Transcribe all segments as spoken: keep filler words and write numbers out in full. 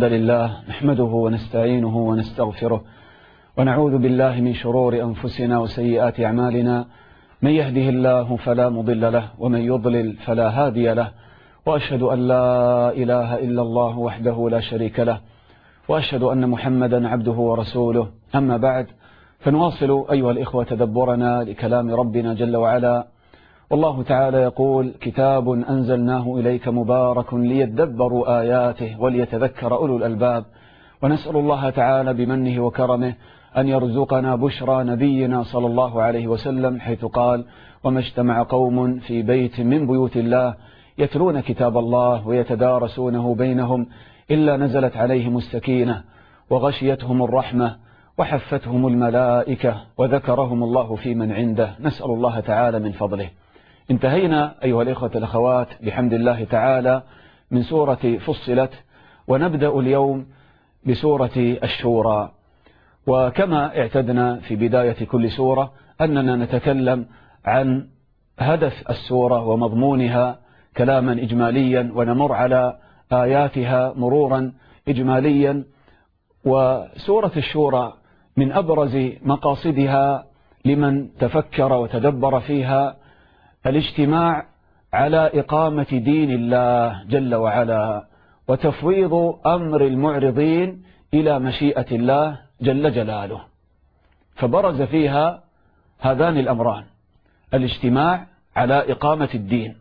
الحمد لله نحمده ونستعينه ونستغفره ونعوذ بالله من شرور أنفسنا وسيئات أعمالنا، من يهده الله فلا مضل له ومن يضلل فلا هادي له، وأشهد أن لا إله إلا الله وحده لا شريك له، وأشهد أن محمدا عبده ورسوله. أما بعد، فنواصل أيها الإخوة تدبرنا لكلام ربنا جل وعلا، والله تعالى يقول: كتاب أنزلناه إليك مبارك ليدبروا آياته وليتذكر أولو الألباب. ونسأل الله تعالى بمنه وكرمه أن يرزقنا بشرى نبينا صلى الله عليه وسلم، حيث قال: وما اجتمع قوم في بيت من بيوت الله يتلون كتاب الله ويتدارسونه بينهم إلا نزلت عليهم السكينة وغشيتهم الرحمة وحفتهم الملائكة وذكرهم الله في من عنده. نسأل الله تعالى من فضله. انتهينا أيها الإخوة الأخوات بحمد الله تعالى من سورة فصلت، ونبدأ اليوم بسورة الشورى. وكما اعتدنا في بداية كل سورة أننا نتكلم عن هدف السورة ومضمونها كلاما إجماليا، ونمر على آياتها مرورا إجماليا. وسورة الشورى من أبرز مقاصدها لمن تفكر وتدبر فيها الاجتماع على إقامة دين الله جل وعلا، وتفويض أمر المعرضين إلى مشيئة الله جل جلاله. فبرز فيها هذان الأمران: الاجتماع على إقامة الدين،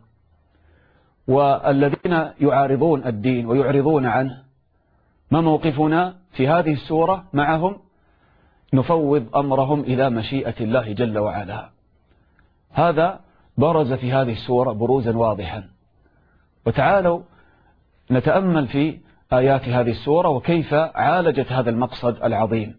والذين يعارضون الدين ويعرضون عنه ما موقفنا في هذه السورة معهم؟ نفوض أمرهم إلى مشيئة الله جل وعلا. هذا برز في هذه السورة بروزا واضحا. وتعالوا نتأمل في آيات هذه السورة وكيف عالجت هذا المقصد العظيم.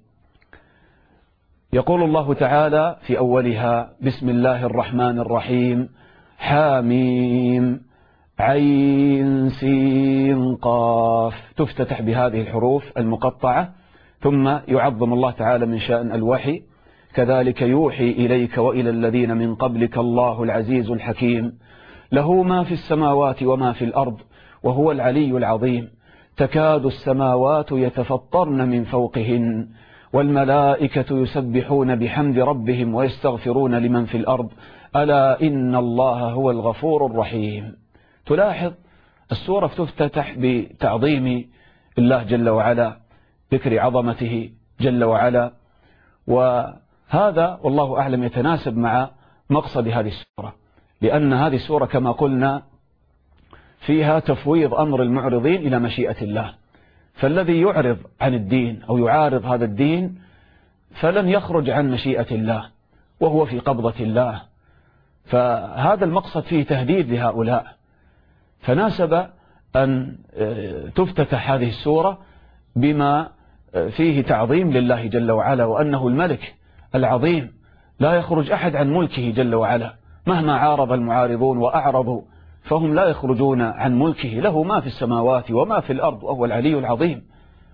يقول الله تعالى في أولها: بسم الله الرحمن الرحيم، حاميم عين سين قاف. تفتتح بهذه الحروف المقطعة، ثم يعظم الله تعالى من شأن الوحي: كذلك يوحي إليك وإلى الذين من قبلك الله العزيز الحكيم، له ما في السماوات وما في الأرض وهو العلي العظيم، تكاد السماوات يتفطرن من فوقهن والملائكة يسبحون بحمد ربهم ويستغفرون لمن في الأرض ألا إن الله هو الغفور الرحيم. تلاحظ السورة تفتتح بتعظيم الله جل وعلا، ذكر عظمته جل وعلا، وهذا والله أعلم يتناسب مع مقصد هذه السورة، لأن هذه السورة كما قلنا فيها تفويض أمر المعرضين إلى مشيئة الله. فالذي يعرض عن الدين أو يعارض هذا الدين فلن يخرج عن مشيئة الله، وهو في قبضة الله. فهذا المقصد فيه تهديد لهؤلاء، فناسب أن تفتتح هذه السورة بما فيه تعظيم لله جل وعلا، وأنه الملك العظيم لا يخرج أحد عن ملكه جل وعلا، مهما عارض المعارضون وأعرضوا فهم لا يخرجون عن ملكه. له ما في السماوات وما في الأرض وهو العلي العظيم.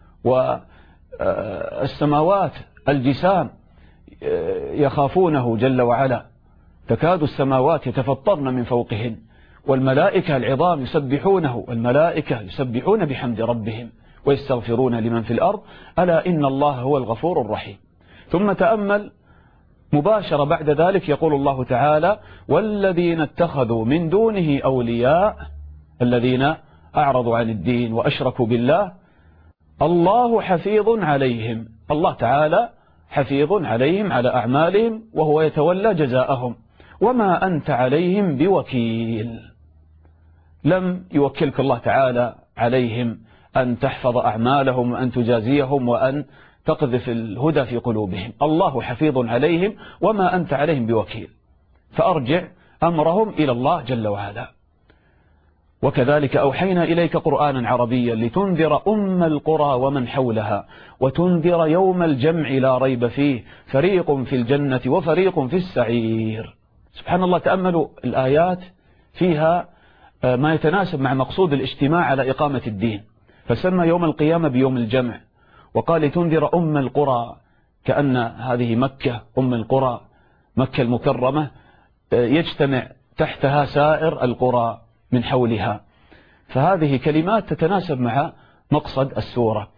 والسماوات الجسام يخافونه جل وعلا، تكاد السماوات يتفطرن من فوقهن، والملائكة العظام يسبحونه، والملائكة يسبحون بحمد ربهم ويستغفرون لمن في الأرض ألا إن الله هو الغفور الرحيم. ثم تأمل مباشرة بعد ذلك يقول الله تعالى: والذين اتخذوا من دونه أولياء، الذين أعرضوا عن الدين وأشركوا بالله، الله حفيظ عليهم. الله تعالى حفيظ عليهم على أعمالهم، وهو يتولى جزاءهم، وما أنت عليهم بوكيل. لم يوكلك الله تعالى عليهم أن تحفظ أعمالهم وأن تجازيهم وأن تقذف الهدى في قلوبهم. الله حفيظ عليهم وما أنت عليهم بوكيل، فأرجع أمرهم إلى الله جل وعلا. وكذلك أوحينا إليك قرآنا عربيا لتنذر أم القرى ومن حولها وتنذر يوم الجمع لا ريب فيه فريق في الجنة وفريق في السعير. سبحان الله، تأملوا الآيات فيها ما يتناسب مع مقصود الاجتماع على إقامة الدين. فسمى يوم القيامة بيوم الجمع، وقال لتنذر أم القرى، كأن هذه مكة أم القرى، مكة المكرمة يجتمع تحتها سائر القرى من حولها. فهذه كلمات تتناسب مع مقصد السورة.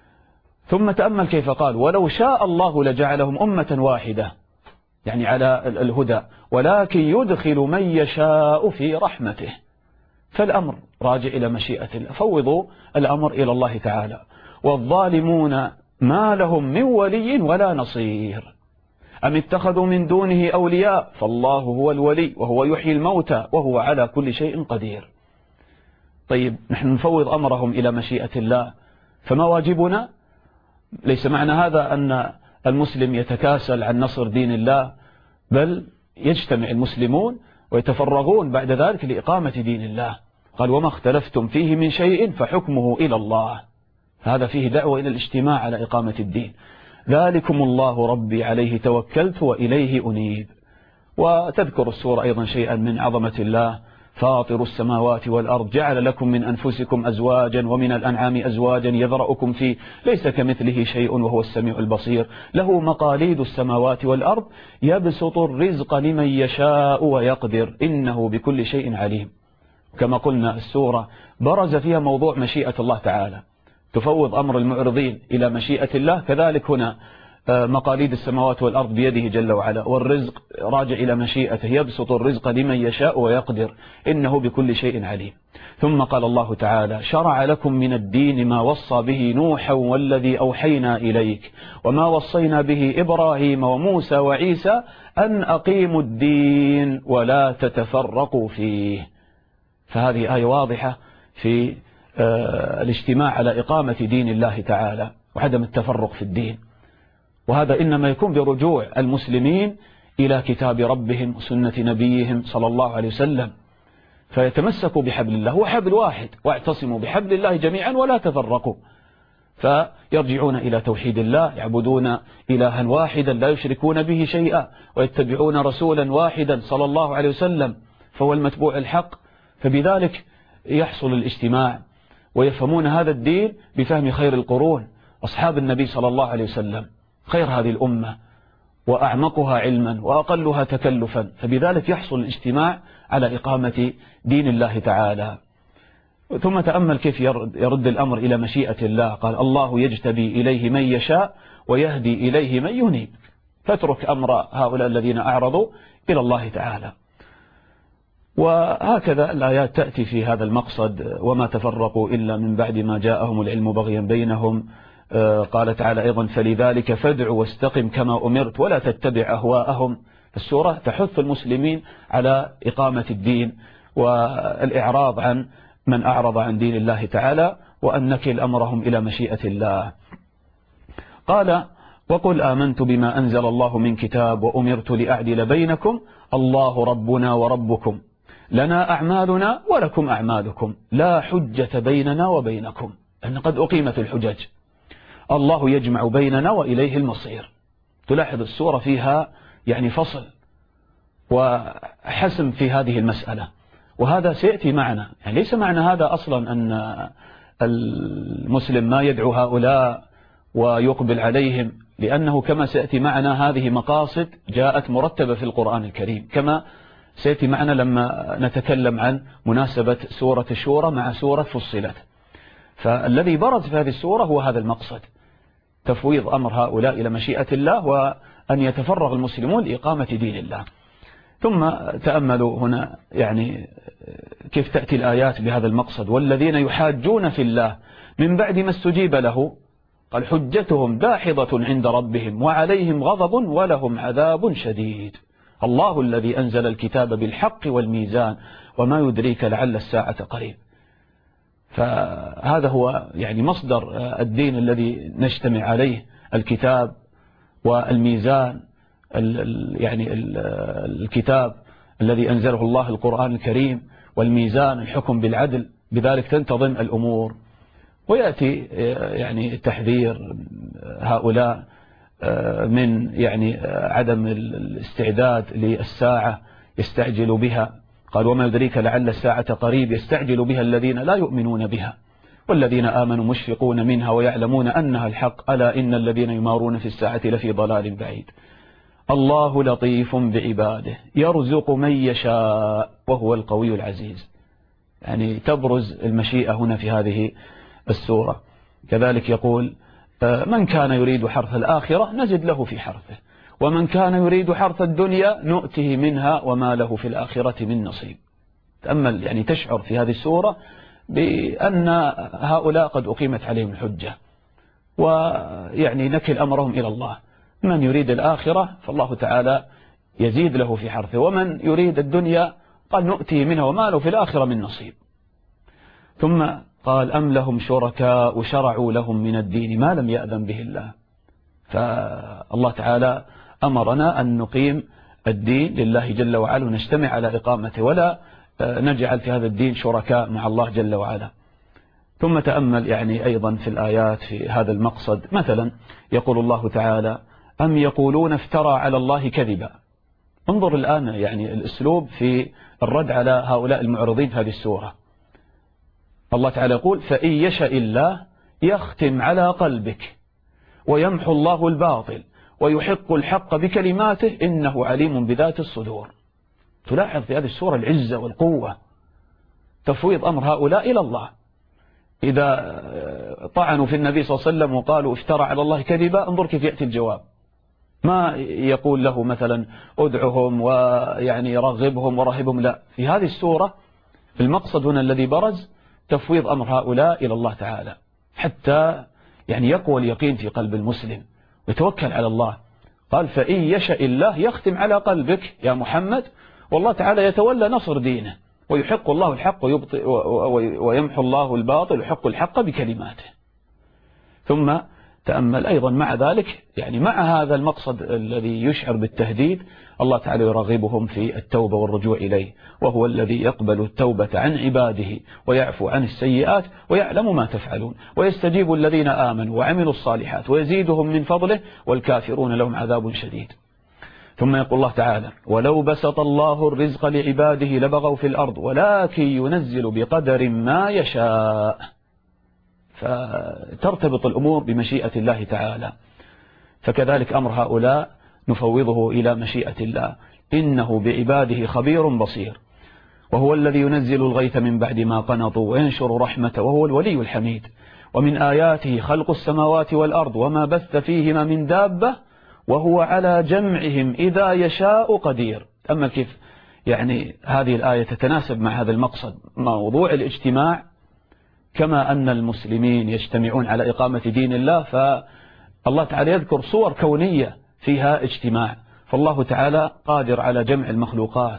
ثم تأمل كيف قال: ولو شاء الله لجعلهم أمة واحدة، يعني على الهدى، ولكن يدخل من يشاء في رحمته. فالأمر راجع إلى مشيئة الله، فوضوا الأمر إلى الله تعالى. والظالمون ما لهم من ولي ولا نصير، أم اتخذوا من دونه أولياء، فالله هو الولي وهو يحيي الموتى وهو على كل شيء قدير. طيب، نحن نفوض أمرهم إلى مشيئة الله، فما واجبنا؟ ليس معنى هذا أن المسلم يتكاسل عن نصر دين الله، بل يجتمع المسلمون ويتفرغون بعد ذلك لإقامة دين الله. قال: وما اختلفتم فيه من شيء فحكمه إلى الله. هذا فيه دعوة إلى الاجتماع على إقامة الدين. ذلكم الله ربي عليه توكلت وإليه أنيب. وتذكر السورة أيضا شيئا من عظمة الله: فاطر السماوات والأرض، جعل لكم من أنفسكم أزواجا ومن الأنعام أزواجا يذرأكم فيه، ليس كمثله شيء وهو السميع البصير، له مقاليد السماوات والأرض، يبسط الرزق لمن يشاء ويقدر، إنه بكل شيء عليم. كما قلنا السورة برز فيها موضوع مشيئة الله تعالى، تفوض أمر المعرضين إلى مشيئة الله. كذلك هنا مقاليد السماوات والأرض بيده جل وعلا، والرزق راجع إلى مشيئته، يبسط الرزق لمن يشاء ويقدر، إنه بكل شيء عليم. ثم قال الله تعالى: شرع لكم من الدين ما وصى به نوحا والذي أوحينا إليك وما وصينا به إبراهيم وموسى وعيسى أن أقيموا الدين ولا تتفرقوا فيه. فهذه آية واضحة في الاجتماع على إقامة دين الله تعالى وعدم التفرق في الدين. وهذا إنما يكون برجوع المسلمين إلى كتاب ربهم وسنة نبيهم صلى الله عليه وسلم، فيتمسكوا بحبل الله، هو حبل واحد، واعتصموا بحبل الله جميعا ولا تفرقوا. فيرجعون إلى توحيد الله، يعبدون إلها واحدا لا يشركون به شيئا، ويتبعون رسولا واحدا صلى الله عليه وسلم فهو المتبوع الحق. فبذلك يحصل الاجتماع، ويفهمون هذا الدين بفهم خير القرون، أصحاب النبي صلى الله عليه وسلم، خير هذه الأمة وأعمقها علما وأقلها تكلفا. فبذلك يحصل الاجتماع على إقامة دين الله تعالى. ثم تأمل كيف يرد الأمر إلى مشيئة الله. قال: الله يجتبي إليه من يشاء ويهدي إليه من ينيب. فاترك أمر هؤلاء الذين أعرضوا إلى الله تعالى. وهكذا الآيات تأتي في هذا المقصد: وما تفرقوا إلا من بعد ما جاءهم العلم بغيا بينهم. قال تعالى أيضا: فلذلك فادع واستقم كما أمرت ولا تتبع أهواءهم. السورة تحث المسلمين على إقامة الدين والإعراض عن من أعرض عن دين الله تعالى، وأن نكل أمرهم إلى مشيئة الله. قال: وقل آمنت بما أنزل الله من كتاب وأمرت لأعدل بينكم الله ربنا وربكم لنا أعمالنا ولكم أعمالكم لا حجة بيننا وبينكم. أن قد أقيمت الحجج، الله يجمع بيننا وإليه المصير. تلاحظ السورة فيها يعني فصل وحسم في هذه المسألة، وهذا سيأتي معنا. يعني ليس معنى هذا أصلا أن المسلم ما يدعو هؤلاء ويقبل عليهم، لأنه كما سيأتي معنا هذه مقاصد جاءت مرتبة في القرآن الكريم، كما سيأتي معنا لما نتكلم عن مناسبة سورة الشورى مع سورة فصلت. فالذي برز في هذه السورة هو هذا المقصد، تفويض أمر هؤلاء إلى مشيئة الله، وأن يتفرغ المسلمون لإقامة دين الله. ثم تأملوا هنا يعني كيف تأتي الآيات بهذا المقصد: والذين يحاجون في الله من بعد ما استجيب له قال حجتهم داحضة عند ربهم وعليهم غضب ولهم عذاب شديد. الله الذي أنزل الكتاب بالحق والميزان وما يدريك لعل الساعة قريب. فهذا هو يعني مصدر الدين الذي نجتمع عليه، الكتاب والميزان. يعني الكتاب الذي أنزله الله القرآن الكريم، والميزان الحكم بالعدل، بذلك تنتظم الأمور. ويأتي يعني تحذير هؤلاء من يعني عدم الاستعداد للساعة، يستعجل بها. قال وما يدريك لعل الساعة قريب، يستعجل بها الذين لا يؤمنون بها والذين آمنوا مشفقون منها ويعلمون أنها الحق ألا إن الذين يمارون في الساعة لفي ضلال بعيد. الله لطيف بعباده يرزق من يشاء وهو القوي العزيز. يعني تبرز المشيئة هنا في هذه السورة. كذلك يقول من كان يريد حرث الآخرة نزد له في حرثه، ومن كان يريد حرث الدنيا نؤته منها وما له في الآخرة من نصيب. تأمل، يعني تشعر في هذه السورة بأن هؤلاء قد أقيمت عليهم الحجة، ويعني نكل أمرهم إلى الله. من يريد الآخرة فالله تعالى يزيد له في حرثه، ومن يريد الدنيا قال نؤتي منها وما له في الآخرة من نصيب. ثم قال أم لهم شركاء شرعوا لهم من الدين ما لم يأذن به الله. فالله تعالى أمرنا أن نقيم الدين لله جل وعلا ونجتمع على إقامته، ولا نجعل في هذا الدين شركاء مع الله جل وعلا. ثم تأمل يعني أيضا في الآيات في هذا المقصد. مثلا يقول الله تعالى أم يقولون افترى على الله كذبا. انظر الآن يعني الأسلوب في الرد على هؤلاء المعرضين في هذه السورة. الله تعالى يقول فإن يشاء الله يختم على قلبك ويمحو الله الباطل ويحق الحق بكلماته إنه عليم بذات الصدور. تلاحظ في هذه السورة العزة والقوة، تفويض أمر هؤلاء إلى الله. إذا طعنوا في النبي صلى الله عليه وسلم وقالوا افترى على الله كذبا، انظر كيف يأتي الجواب. ما يقول له مثلا ادعهم ويعني رغبهم ورهبهم، لا، في هذه السورة المقصد هنا الذي برز تفويض أمر هؤلاء إلى الله تعالى، حتى يعني يقوى اليقين في قلب المسلم ويتوكل على الله. قال فإن يشاء الله يختم على قلبك يا محمد، والله تعالى يتولى نصر دينه، ويحق الله الحق ويمحو الله الباطل ويحق الحق بكلماته. ثم تأمل أيضا مع ذلك، يعني مع هذا المقصد الذي يشعر بالتهديد، الله تعالى يرغبهم في التوبة والرجوع إليه، وهو الذي يقبل التوبة عن عباده ويعفو عن السيئات ويعلم ما تفعلون ويستجيب الذين آمنوا وعملوا الصالحات ويزيدهم من فضله والكافرون لهم عذاب شديد. ثم يقول الله تعالى ولو بسط الله الرزق لعباده لبغوا في الأرض ولكن ينزل بقدر ما يشاء. فترتبط الأمور بمشيئة الله تعالى. فكذلك أمر هؤلاء نفوضه إلى مشيئة الله، إنه بعباده خبير بصير، وهو الذي ينزل الغيث من بعد ما قنطوا وينشر رحمته وهو الولي الحميد. ومن آياته خلق السماوات والأرض وما بث فيهما من دابة وهو على جمعهم إذا يشاء قدير. أما كيف يعني هذه الآية تتناسب مع هذا المقصد، موضوع الاجتماع، كما أن المسلمين يجتمعون على إقامة دين الله، فالله تعالى يذكر صور كونية فيها اجتماع، فالله تعالى قادر على جمع المخلوقات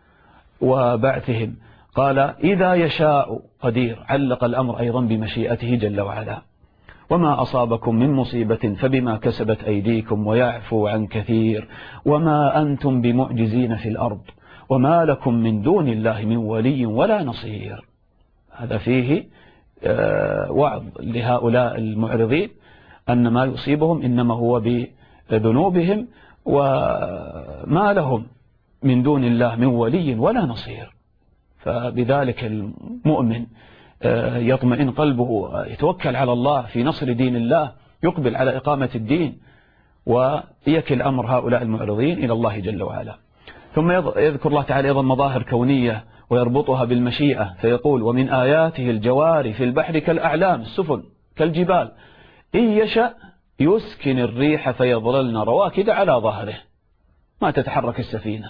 وبعثهم. قال إذا يشاء قدير، علق الأمر أيضا بمشيئته جل وعلا. وما أصابكم من مصيبة فبما كسبت أيديكم ويعفو عن كثير وما أنتم بمعجزين في الأرض وما لكم من دون الله من ولي ولا نصير. هذا فيه وعظ لهؤلاء المعرضين أن ما يصيبهم إنما هو بذنوبهم وما لهم من دون الله من ولي ولا نصير. فبذلك المؤمن يطمئن قلبه، يتوكل على الله في نصر دين الله، يقبل على إقامة الدين ويكل أمر هؤلاء المعرضين إلى الله جل وعلا. ثم يذكر الله تعالى أيضا مظاهر كونية ويربطها بالمشيئة، فيقول ومن آياته الجوار في البحر كالأعلام، السفن كالجبال، إن يشأ يسكن الريح فيظللن رواكد على ظهره ما تتحرك السفينة،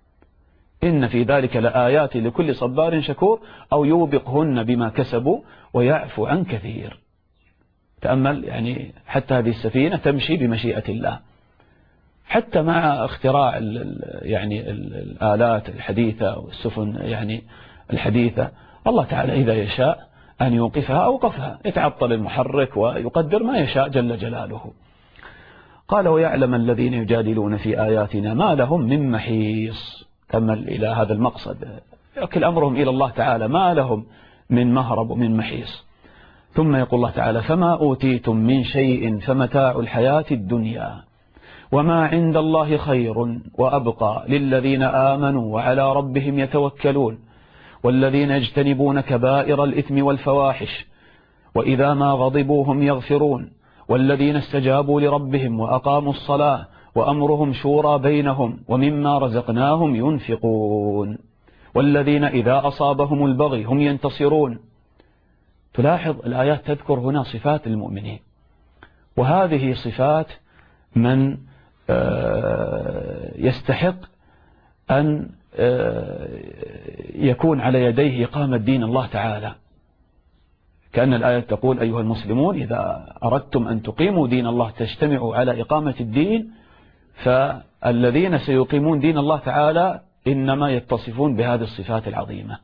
إن في ذلك لآيات لكل صبار شكور أو يوبقهن بما كسبوا ويعفو عن كثير. تأمل يعني حتى هذه السفينة تمشي بمشيئة الله، حتى مع اختراع ال يعني ال الآلات الحديثة والسفن يعني الحديثة، الله تعالى إذا يشاء أن يوقفها أوقفها، يتعطل المحرك ويقدر ما يشاء جل جلاله. قال ويعلم الذين يجادلون في آياتنا ما لهم من محيص. تأمل إلى هذا المقصد، يكل أمرهم إلى الله تعالى، ما لهم من مهرب ومن محيص. ثم يقول الله تعالى فما أوتيتم من شيء فمتاع الحياة الدنيا وما عند الله خير وأبقى للذين آمنوا وعلى ربهم يتوكلون والذين يجتنبون كبائر الإثم والفواحش وإذا ما غضبوا هم يغفرون والذين استجابوا لربهم وأقاموا الصلاة وأمرهم شورى بينهم ومما رزقناهم ينفقون والذين إذا أصابهم البغي هم ينتصرون. تلاحظ الآيات تذكر هنا صفات المؤمنين، وهذه صفات من يستحق أن يكون على يديه إقامة دين الله تعالى. كأن الآية تقول أيها المسلمون إذا أردتم أن تقيموا دين الله تجتمعوا على إقامة الدين، فالذين سيقيمون دين الله تعالى إنما يتصفون بهذه الصفات العظيمة.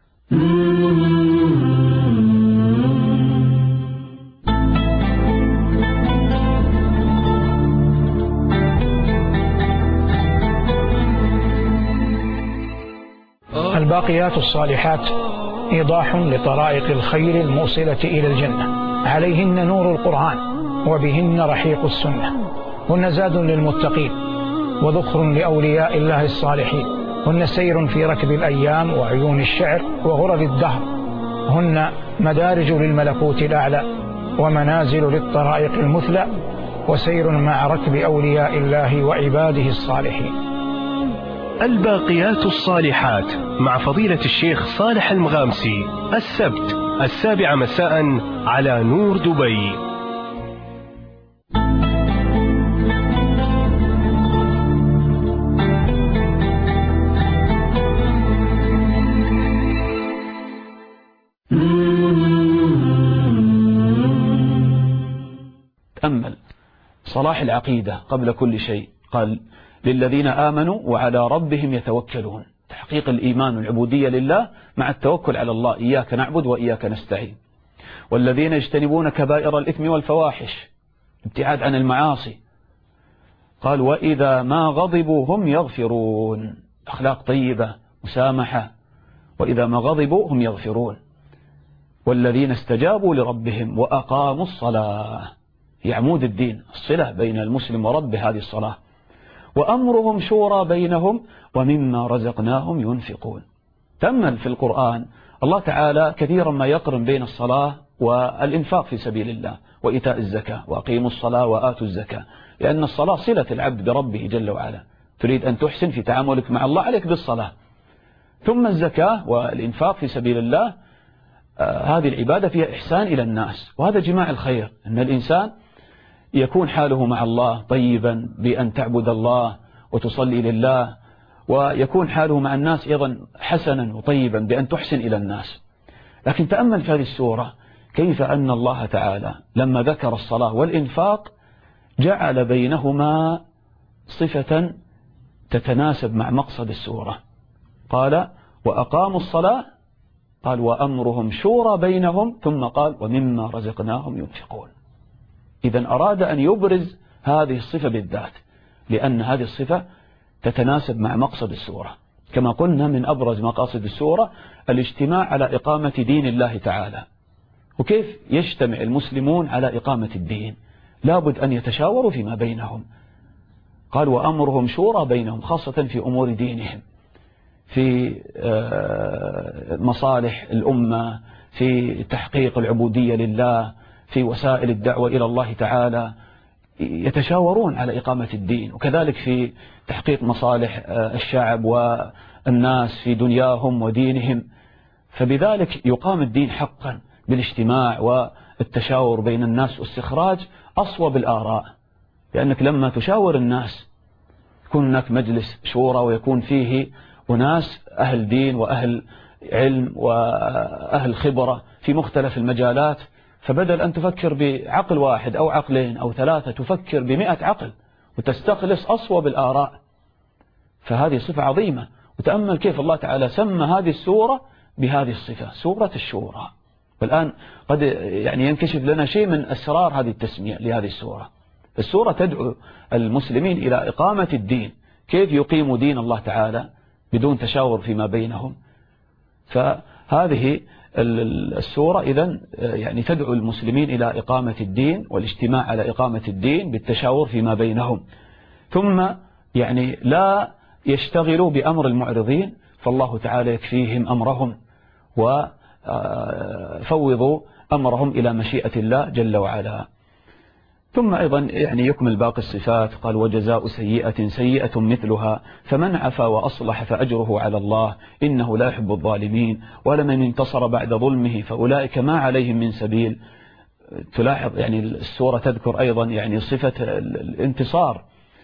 الباقيات الصالحات إيضاح لطرائق الخير الموصلة إلى الجنة، عليهن نور القرآن وبهن رحيق السنة، هن زاد للمتقين وذخر لأولياء الله الصالحين، هن سير في ركب الأيام وعيون الشعر وغرر الدهر، هن مدارج للملكوت الأعلى ومنازل للطرائق المثلى، وسير مع ركب أولياء الله وعباده الصالحين. الباقيات الصالحات مع فضيلة الشيخ صالح المغامسي، السبت السابعة مساء على نور دبي. تأمل صلاح العقيدة قبل كل شيء، قال للذين آمنوا وعلى ربهم يتوكلون، تحقيق الإيمان والعبودية لله مع التوكل على الله، إياك نعبد وإياك نستعين. والذين يجتنبون كبائر الإثم والفواحش، ابتعاد عن المعاصي. قال وإذا ما غضبوا هم يغفرون، أخلاق طيبة مسامحة، وإذا ما غضبوا هم يغفرون. والذين استجابوا لربهم وأقاموا الصلاة، هي عمود الدين، الصلة بين المسلم وربه هذه الصلاة. وأمرهم شورى بينهم ومما رزقناهم ينفقون. تأمل في القرآن الله تعالى كثيرا ما يقرن بين الصلاة والإنفاق في سبيل الله وإيتاء الزكاة، وأقيموا الصلاة وآتوا الزكاة، لأن الصلاة صلة العبد بربه جل وعلا. تريد أن تحسن في تعاملك مع الله عليك بالصلاة، ثم الزكاة والإنفاق في سبيل الله. آه هذه العبادة فيها إحسان إلى الناس، وهذا جماع الخير، أن الإنسان يكون حاله مع الله طيبا بأن تعبد الله وتصلي لله، ويكون حاله مع الناس أيضا حسنا وطيبا بأن تحسن إلى الناس. لكن تأمل في هذه السورة كيف أن الله تعالى لما ذكر الصلاة والإنفاق جعل بينهما صفة تتناسب مع مقصد السورة. قال وأقاموا الصلاة، قال وأمرهم شورى بينهم، ثم قال ومما رزقناهم ينفقون. إذن أراد أن يبرز هذه الصفة بالذات، لأن هذه الصفة تتناسب مع مقصد السورة. كما قلنا من أبرز مقاصد السورة الاجتماع على إقامة دين الله تعالى. وكيف يجتمع المسلمون على إقامة الدين؟ لابد أن يتشاوروا فيما بينهم. قال وأمرهم شورى بينهم، خاصة في أمور دينهم، في مصالح الأمة، في تحقيق العبودية لله، في وسائل الدعوة إلى الله تعالى، يتشاورون على إقامة الدين. وكذلك في تحقيق مصالح الشعب والناس في دنياهم ودينهم. فبذلك يقام الدين حقا بالاجتماع والتشاور بين الناس واستخراج أصوب الآراء، لأنك لما تشاور الناس يكون هناك مجلس شورى ويكون فيه أناس أهل دين وأهل علم وأهل خبرة في مختلف المجالات، فبدل أن تفكر بعقل واحد أو عقلين أو ثلاثة تفكر بمئة عقل وتستخلص أصوب الآراء. فهذه صفة عظيمة. وتأمل كيف الله تعالى سمى هذه السورة بهذه الصفة، سورة الشورى. والآن قد يعني ينكشف لنا شيء من أسرار هذه التسمية لهذه السورة. السورة تدعو المسلمين إلى إقامة الدين، كيف يقيموا دين الله تعالى بدون تشاور فيما بينهم. فهذه السورة إذن يعني تدعو المسلمين إلى إقامة الدين والاجتماع على إقامة الدين بالتشاور فيما بينهم. ثم يعني لا يشتغلوا بأمر المعرضين، فالله تعالى يكفيهم أمرهم وفوضوا أمرهم إلى مشيئة الله جل وعلا. ثم أيضا يعني يكمل باقي الصفات. قال وجزاء سيئة سيئة مثلها فمن عفا وأصلح فأجره على الله إنه لا يحب الظالمين ولمن انتصر بعد ظلمه فأولئك ما عليهم من سبيل. تلاحظ يعني السورة تذكر أيضا يعني صفة الانتصار،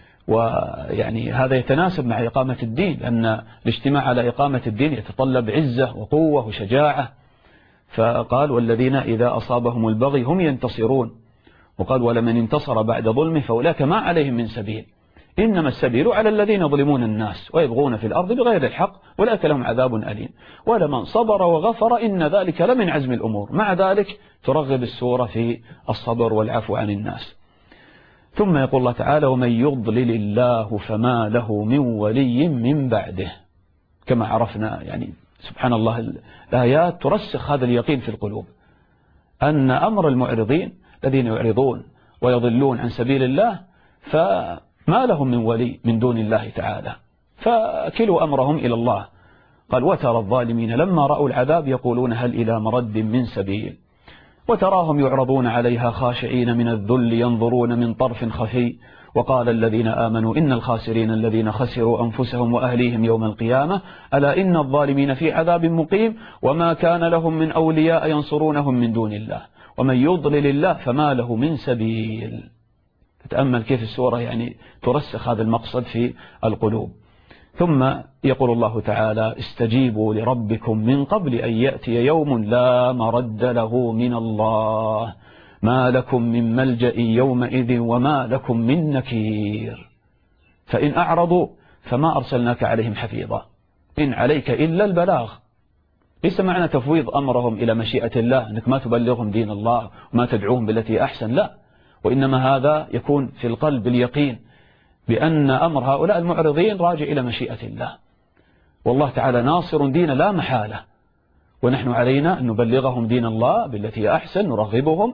ويعني هذا يتناسب مع إقامة الدين، لأن الاجتماع على إقامة الدين يتطلب عزة وقوة وشجاعة. فقال والذين إذا أصابهم البغي هم ينتصرون، وقال ولمن انتصر بعد ظلمه فأولئك ما عليهم من سبيل إنما السبيل على الذين يظلمون الناس ويبغون في الأرض بغير الحق أولئك لهم عذاب أليم ولمن صبر وغفر إن ذلك لمن عزم الأمور. مع ذلك ترغب السورة في الصبر والعفو عن الناس. ثم يقول الله تعالى ومن يضلل الله فما له من ولي من بعده. كما عرفنا يعني سبحان الله الآيات ترسخ هذا اليقين في القلوب أن أمر المعرضين الذين يعرضون ويضلون عن سبيل الله فما لهم من ولي من دون الله تعالى، فكلوا أمرهم إلى الله. قال وترى الظالمين لما رأوا العذاب يقولون هل إلى مرد من سبيل وتراهم يعرضون عليها خاشعين من الذل ينظرون من طرف خفي وقال الذين آمنوا إن الخاسرين الذين خسروا أنفسهم وأهليهم يوم القيامة ألا إن الظالمين في عذاب مقيم وما كان لهم من أولياء ينصرونهم من دون الله ومن يضلل الله فما له من سبيل. تتأمل كيف السورة يعني ترسخ هذا المقصد في القلوب. ثم يقول الله تعالى استجيبوا لربكم من قبل أن يأتي يوم لا مرد له من الله ما لكم من ملجأ يومئذ وما لكم من نكير فإن أعرضوا فما أرسلناك عليهم حفيظا إن عليك إلا البلاغ. ليس معنى تفويض أمرهم إلى مشيئة الله أنك ما تبلغهم دين الله وما تدعوهم بالتي أحسن، لا، وإنما هذا يكون في القلب اليقين بأن أمر هؤلاء المعرضين راجع إلى مشيئة الله، والله تعالى ناصر دين لا محالة، ونحن علينا أن نبلغهم دين الله بالتي أحسن نرغبهم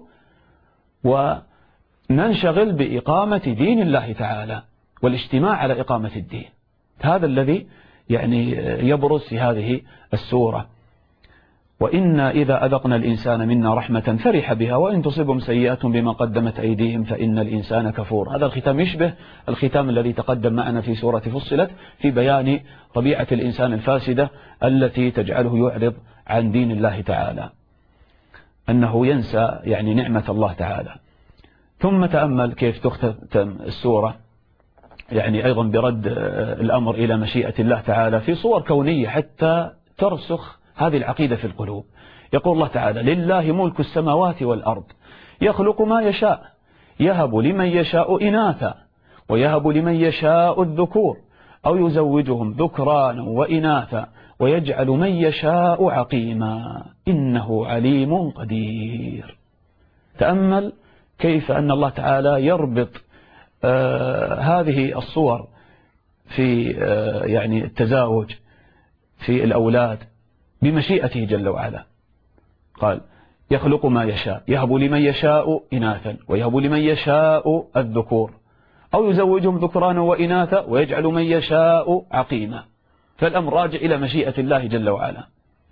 وننشغل بإقامة دين الله تعالى والاجتماع على إقامة الدين. هذا الذي يعني يبرز في هذه السورة. وإنا إذا أذقنا الإنسان منا رحمة فرح بها وإن تصبهم سيئة بما قدمت أيديهم فإن الإنسان كفور. هذا الختام يشبه الختام الذي تقدم معنا في سورة فصلت في بيان طبيعة الإنسان الفاسدة التي تجعله يعرض عن دين الله تعالى، أنه ينسى يعني نعمة الله تعالى. ثم تأمل كيف تختتم السورة يعني أيضا برد الأمر إلى مشيئة الله تعالى في صور كونية حتى ترسخ هذه العقيدة في القلوب. يقول الله تعالى لله ملك السماوات والأرض يخلق ما يشاء يهب لمن يشاء إناثا ويهب لمن يشاء الذكور أو يزوجهم ذكرانا وإناثا ويجعل من يشاء عقيما إنه عليم قدير. تأمل كيف أن الله تعالى يربط آه هذه الصور في آه يعني التزاوج في الأولاد بمشيئته جل وعلا. قال يخلق ما يشاء يهب لمن يشاء إناثا ويهب لمن يشاء الذكور أو يزوجهم ذكرانا وإناثا ويجعل من يشاء عقيما. فالأمر راجع إلى مشيئة الله جل وعلا.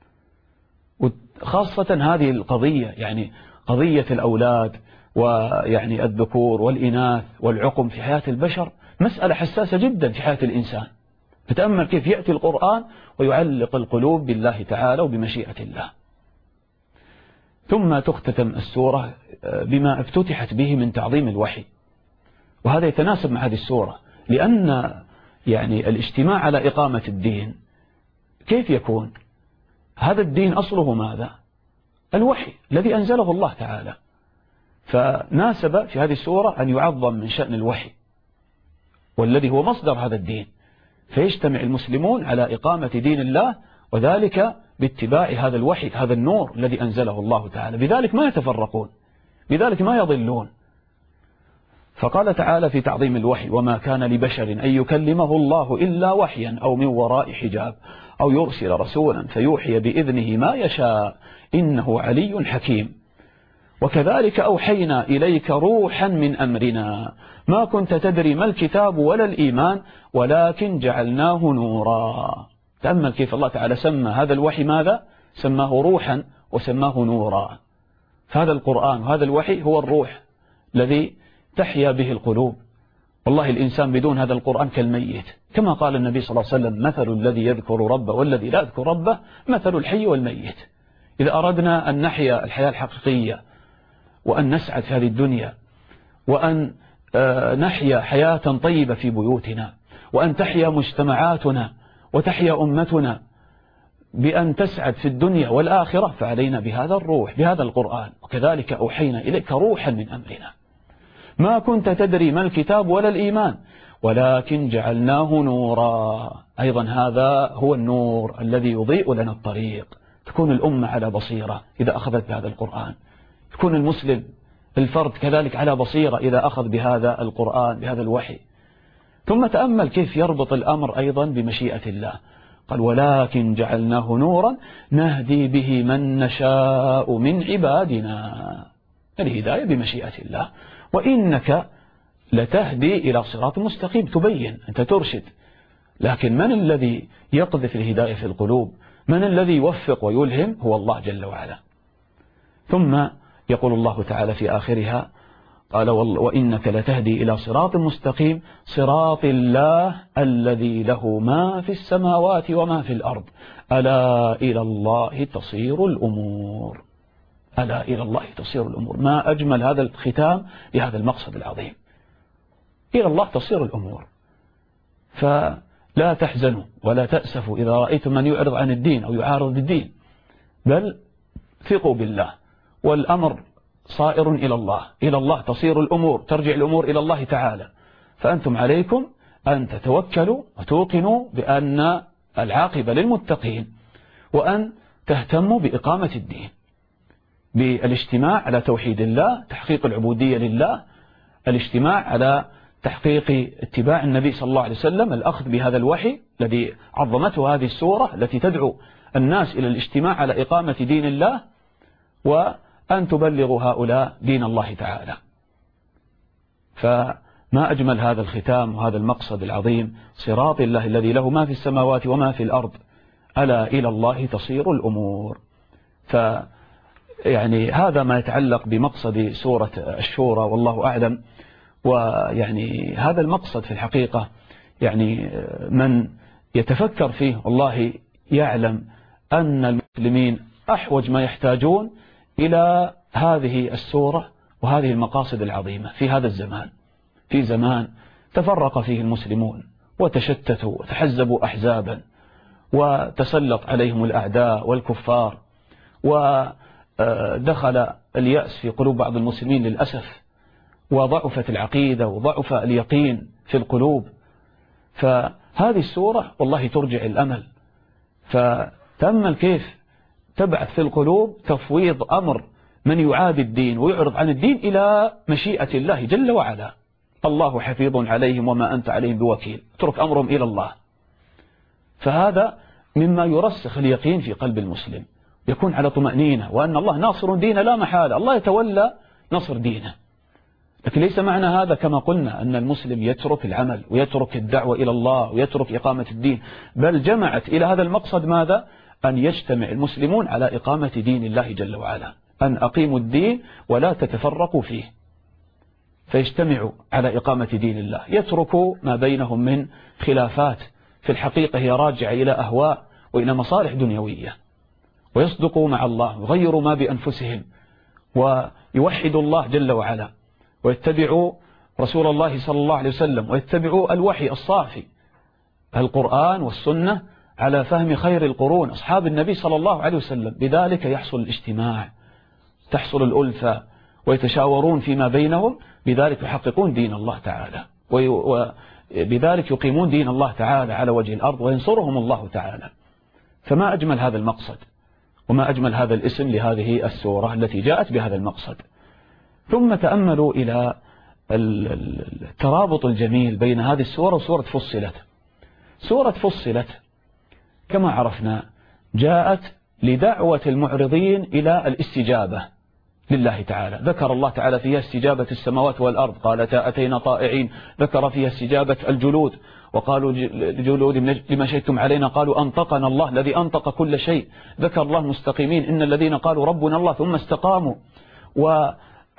وخاصة هذه القضية يعني قضية الأولاد ويعني الذكور والإناث والعقم في حياة البشر مسألة حساسة جدا في حياة الإنسان. فتأمل كيف يأتي القرآن ويعلق القلوب بالله تعالى وبمشيئة الله. ثم تختتم السورة بما افتتحت به من تعظيم الوحي، وهذا يتناسب مع هذه السورة، لأن يعني الاجتماع على إقامة الدين كيف يكون؟ هذا الدين أصله ماذا؟ الوحي الذي أنزله الله تعالى. فناسب في هذه السورة أن يعظم من شأن الوحي والذي هو مصدر هذا الدين، فيجتمع المسلمون على إقامة دين الله وذلك باتباع هذا الوحي هذا النور الذي أنزله الله تعالى، بذلك ما يتفرقون، بذلك ما يضلون. فقال تعالى في تعظيم الوحي وما كان لبشر أن يكلمه الله إلا وحيا أو من وراء حجاب أو يرسل رسولا فيوحي بإذنه ما يشاء إنه علي حكيم. وكذلك أوحينا إليك روحا من أمرنا ما كنت تدري ما الكتاب ولا الإيمان ولكن جعلناه نورا. تأمل كيف الله تعالى سمى هذا الوحي ماذا؟ سماه روحا وسماه نورا. فهذا القرآن وهذا الوحي هو الروح الذي تحيا به القلوب. والله الإنسان بدون هذا القرآن كالميت، كما قال النبي صلى الله عليه وسلم: مثل الذي يذكر ربه والذي لا يذكر ربه مثل الحي والميت. إذا أردنا أن نحيا الحياة الحقيقية وأن نسعد في هذه الدنيا وأن نحيا حياة طيبة في بيوتنا وأن تحيا مجتمعاتنا وتحيا أمتنا بأن تسعد في الدنيا والآخرة، فعلينا بهذا الروح، بهذا القرآن. وكذلك أوحينا إليك روحا من أمرنا ما كنت تدري ما الكتاب ولا الإيمان ولكن جعلناه نورا. أيضا هذا هو النور الذي يضيء لنا الطريق. تكون الأمة على بصيرة إذا أخذت بهذا القرآن، يكون المسلم الفرد كذلك على بصيرة إذا أخذ بهذا القرآن، بهذا الوحي. ثم تأمل كيف يربط الأمر أيضا بمشيئة الله. قال: ولكن جعلناه نورا نهدي به من نشاء من عبادنا. الهداية بمشيئة الله. وإنك لتهدي إلى صراط مستقيم، تبين، أنت ترشد، لكن من الذي يقذف الهداية في القلوب؟ من الذي يوفق ويلهم؟ هو الله جل وعلا. ثم يقول الله تعالى في آخرها: قال: وإنك لتهدي إلى صراط مستقيم صراط الله الذي له ما في السماوات وما في الأرض ألا إلى الله تصير الأمور. ألا إلى الله تصير الأمور. ما أجمل هذا الختام لهذا المقصد العظيم. إلى الله تصير الأمور. فلا تحزنوا ولا تأسفوا إذا رأيتم من يعرض عن الدين أو يعارض الدين، بل ثقوا بالله، والأمر صائر إلى الله. إلى الله تصير الأمور، ترجع الأمور إلى الله تعالى. فأنتم عليكم أن تتوكلوا وتوقنوا بأن العاقبة للمتقين، وأن تهتموا بإقامة الدين، بالاجتماع على توحيد الله، تحقيق العبودية لله، الاجتماع على تحقيق اتباع النبي صلى الله عليه وسلم، الأخذ بهذا الوحي الذي عظمته هذه السورة التي تدعو الناس إلى الاجتماع على إقامة دين الله، وأن تبلغوا هؤلاء دين الله تعالى. فما أجمل هذا الختام وهذا المقصد العظيم: صراط الله الذي له ما في السماوات وما في الأرض ألا إلى الله تصير الأمور. ف يعني هذا ما يتعلق بمقصد سورة الشورى، والله أعلم. ويعني هذا المقصد في الحقيقة يعني من يتفكر فيه والله يعلم أن المسلمين أحوج ما يحتاجون إلى هذه السورة وهذه المقاصد العظيمة في هذا الزمان، في زمان تفرق فيه المسلمون وتشتتوا وتحزبوا أحزابا وتسلط عليهم الأعداء والكفار، ودخل اليأس في قلوب بعض المسلمين للأسف، وضعفت العقيدة وضعف اليقين في القلوب. فهذه السورة والله ترجع الأمل. فتأمل كيف تبعث في القلوب تفويض أمر من يعادي الدين ويعرض عن الدين إلى مشيئة الله جل وعلا. الله حفيظ عليهم وما أنت عليهم بوكيل، اترك أمرهم إلى الله. فهذا مما يرسخ اليقين في قلب المسلم، يكون على طمأنينة وأن الله ناصر دين لا محالة، الله يتولى نصر دينه. لكن ليس معنى هذا كما قلنا أن المسلم يترك العمل ويترك الدعوة إلى الله ويترك إقامة الدين، بل جمعت إلى هذا المقصد ماذا؟ أن يجتمع المسلمون على إقامة دين الله جل وعلا، أن أقيموا الدين ولا تتفرقوا فيه، فيجتمعوا على إقامة دين الله، يتركوا ما بينهم من خلافات في الحقيقة هي راجعة إلى أهواء وإلى مصالح دنيوية، ويصدقوا مع الله ويغيروا ما بأنفسهم ويوحدوا الله جل وعلا، ويتبعوا رسول الله صلى الله عليه وسلم، ويتبعوا الوحي الصافي القرآن والسنة على فهم خير القرون أصحاب النبي صلى الله عليه وسلم. بذلك يحصل الاجتماع، تحصل الألفة، ويتشاورون فيما بينهم، بذلك يحققون دين الله تعالى، وبذلك يقيمون دين الله تعالى على وجه الأرض، وينصرهم الله تعالى. فما أجمل هذا المقصد، وما أجمل هذا الاسم لهذه السورة التي جاءت بهذا المقصد. ثم تأملوا إلى الترابط الجميل بين هذه السورة وسورة فصلت. سورة فصلت كما عرفنا جاءت لدعوة المعرضين إلى الاستجابة لله تعالى. ذكر الله تعالى فيها استجابة السماوات والأرض، قالتا أتينا طائعين. ذكر فيها استجابة الجلود، وقالوا لجلود لما شهدتم علينا، قالوا أنطقنا الله الذي أنطق كل شيء. ذكر الله مستقيمين إن الذين قالوا ربنا الله ثم استقاموا. و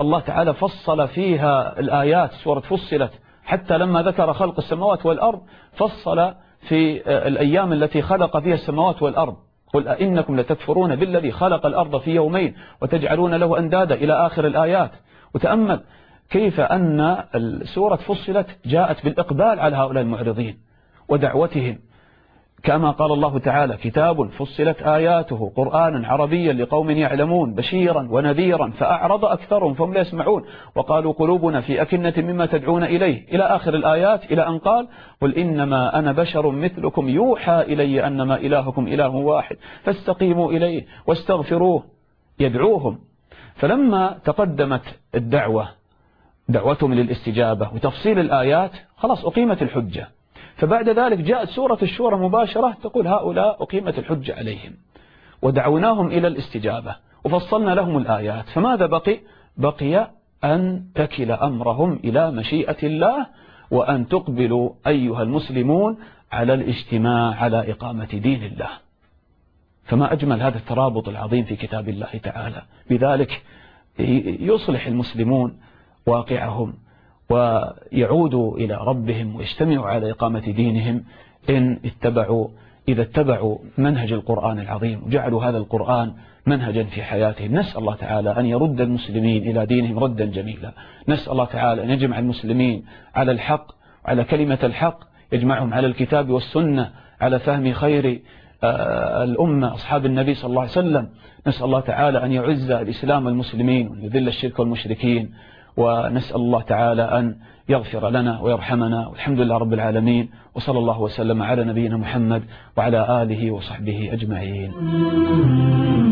الله تعالى فصل فيها الآيات، سورة فصلت، حتى لما ذكر خلق السماوات والأرض فصل في الأيام التي خلق فيها السماوات والأرض. قل أئنكم لتكفرون بالذي خلق الأرض في يومين وتجعلون له أندادا إلى آخر الآيات. وتأمل كيف أن السورة فصلت جاءت بالإقبال على هؤلاء المعرضين ودعوتهم، كما قال الله تعالى: كتاب فصلت آياته قرآنا عربيا لقوم يعلمون بشيرا ونذيرا فأعرض أكثرهم فهم لا يسمعون وقالوا قلوبنا في أكنة مما تدعون إليه، إلى آخر الآيات، إلى أن قال: قل إنما أنا بشر مثلكم يوحى إلي أنما إلهكم إله واحد فاستقيموا إليه واستغفروه. يدعوهم. فلما تقدمت الدعوة دعوتهم للاستجابة وتفصيل الآيات خلاص أقيمت الحجة، فبعد ذلك جاءت سورة الشورى مباشرة تقول: هؤلاء أقيمت الحجة عليهم ودعوناهم إلى الاستجابة وفصلنا لهم الآيات. فماذا بقي؟ بقي أن تكل أمرهم إلى مشيئة الله، وأن تقبلوا أيها المسلمون على الاجتماع على إقامة دين الله. فما أجمل هذا الترابط العظيم في كتاب الله تعالى. بذلك يصلح المسلمون واقعهم ويعودوا إلى ربهم ويجتمعوا على إقامة دينهم إن اتبعوا إذا اتبعوا منهج القرآن العظيم وجعلوا هذا القرآن منهجا في حياتهم. نسأل الله تعالى أن يرد المسلمين إلى دينهم ردا جميلا. نسأل الله تعالى أن يجمع المسلمين على الحق وعلى كلمة الحق، يجمعهم على الكتاب والسنة، على فهم خير الأمة أصحاب النبي صلى الله عليه وسلم. نسأل الله تعالى أن يعز الإسلام والمسلمين وأن يذل الشرك والمشركين، ونسأل الله تعالى أن يغفر لنا ويرحمنا، والحمد لله رب العالمين، وصلى الله وسلم على نبينا محمد وعلى آله وصحبه أجمعين.